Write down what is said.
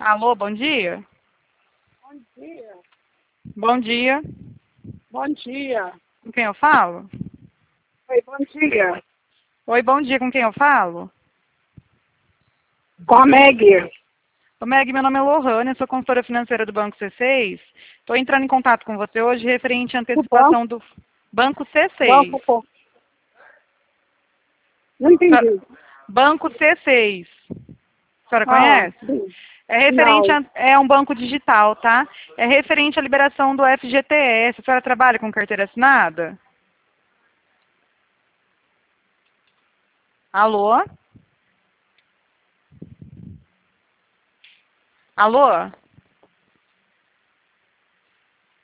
Alô, bom dia? Bom dia. Bom dia. Bom dia. Com quem eu falo? Oi, bom dia. Oi, bom dia, com quem eu falo? Com a Meg. Ô, Meg, meu nome é Lohane, sou consultora financeira do Banco C6. Estou entrando em contato com você hoje referente à Do banco? antecipação do Banco C6. Banco. Não entendi. Banco C6. A senhora Ah, conhece? sim. É referente Não. a, é um banco digital, tá? É referente à liberação do FGTS. A senhora trabalha com carteira assinada? Alô? Alô?